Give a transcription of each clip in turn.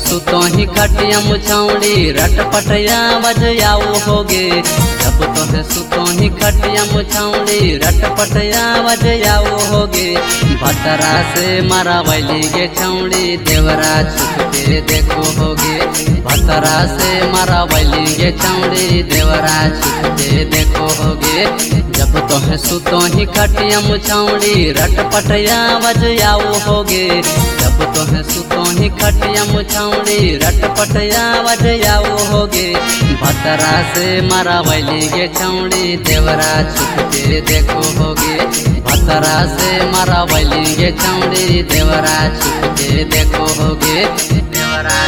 सुतो ही खटिया मुछौड़ी रटपटया बजाऊ होगे। जब तोहे सुतो ही खटिया मुछौड़ी रटपटया बजाऊ होगे। भतरा से मारा बैली गे छौड़ी देवरा छुप के देखो होगे। भतरा से मारा बैली गे छौड़ी देवरा छुप के देखो होगे। जब तोहे सुतो ही खटिया मुछौड़ी रटपटया बजाऊ होगे। जब तोहे सुतो ही खटिया मुछौड़ी रटपटया बजाऊ होगे। भतरा से मारा बैली गे छौड़ी देवरा छुप के देखो होगे। भतरा से मारा बैली गे छौड़ी देवरा छुप के देखो होगे। देवरा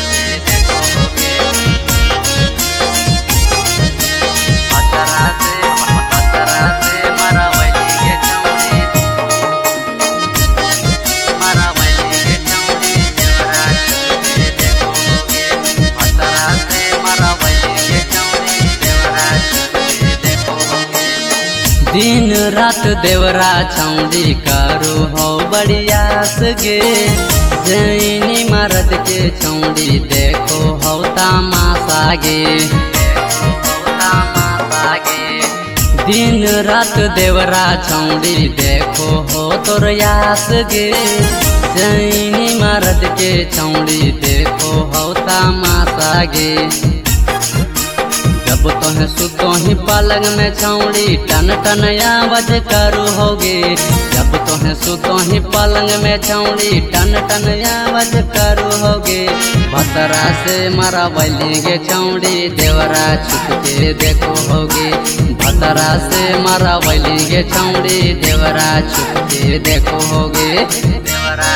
दिन रात देवरा छौड़ी करो हो बढ़ियास गे। जैनी मर्द के छौड़ी देखो हो तमाशा गे। दिन रात देवरा छौड़ी देखो हो तोर यास गे। जैनी मर्द के छौड़ी देखो हो तमाशा गे। जब तोहे सुतो ही पलंग में छौड़ी टन टन आवाज करू होगे। जब तोहे सुतो ही पलंग में छौड़ी टन टन आवाज करू होगे। भतरा से मारा बैली गे छौड़ी देवरा छुप के देखो होगे। भतरा से मारा बैली गे छौड़ी देवरा छुप के देखो होगे। देवरा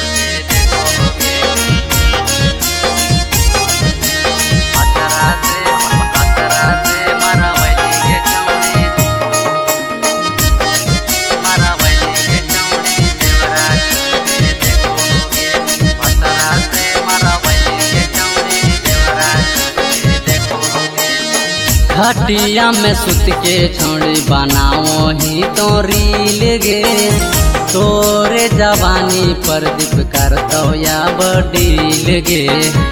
खटिया में सुत के छौड़ी बनाओ ही तो रील गे। तोरे जवानी पर दीप करतो या बडील गे।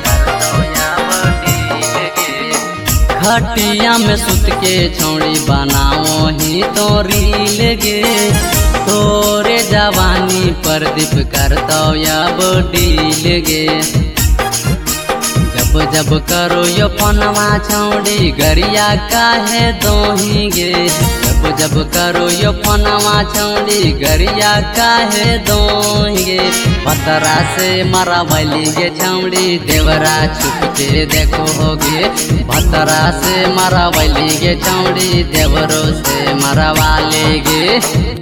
खटिया में सुत के छौड़ी बनाओ ही तो रील गे। तोरे जवानी पर दीप करतो या बडील गे। जब जब करो यो पनवा छौड़ी गरिया काहे दोही गे। जब जब करो यो पनवा छौड़ी गरिया काहे दोही गे। भतरा से मारा बैली गे छौड़ी देवरा छुप के देखो होगे। भतरा से मारा बैली गे छौड़ी देवरो से मारा वाले गे।